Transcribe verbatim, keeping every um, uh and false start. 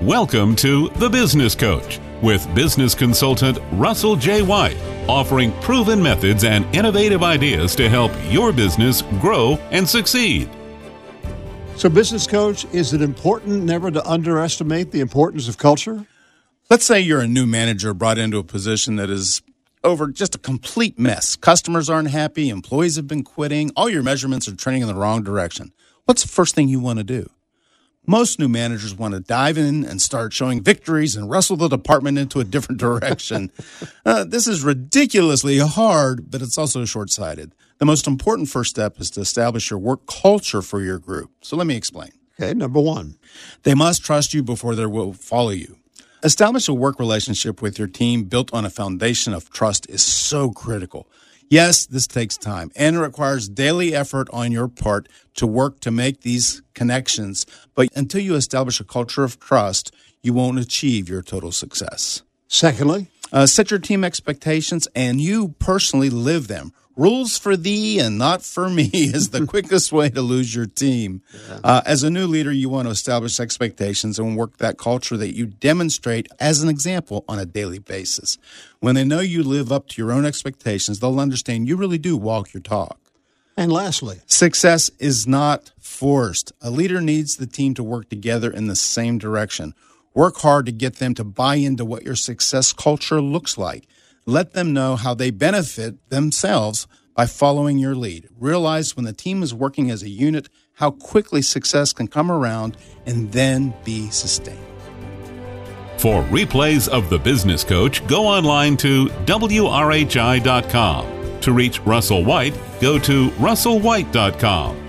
Welcome to The Business Coach with business consultant Russell J. White, offering proven methods and innovative ideas to help your business grow and succeed. So, Business Coach, is it important never to underestimate the importance of culture? Let's say you're a new manager brought into a position that is over just a complete mess. Customers aren't happy, employees have been quitting, all your measurements are trending in the wrong direction. What's the first thing you want to do? Most new managers want to dive in and start showing victories and wrestle the department into a different direction. uh, this is ridiculously hard, but it's also short-sighted. The most important first step is to establish your work culture for your group. So let me explain. Okay, number one. They must trust you before they will follow you. Establish a work relationship with your team built on a foundation of trust is so critical. Yes, this takes time and it requires daily effort on your part to work to make these connections. But until you establish a culture of trust, you won't achieve your total success. Secondly, uh, set your team expectations and you personally live them. Rules for thee and not for me is the quickest way to lose your team. Yeah. Uh, as a new leader, you want to establish expectations and work that culture that you demonstrate as an example on a daily basis. When they know you live up to your own expectations, they'll understand you really do walk your talk. And lastly, success is not forced. A leader needs the team to work together in the same direction. Work hard to get them to buy into what your success culture looks like. Let them know how they benefit themselves by following your lead. Realize when the team is working as a unit, how quickly success can come around and then be sustained. For replays of The Business Coach, go online to W R H I dot com. To reach Russell White, go to Russell White dot com.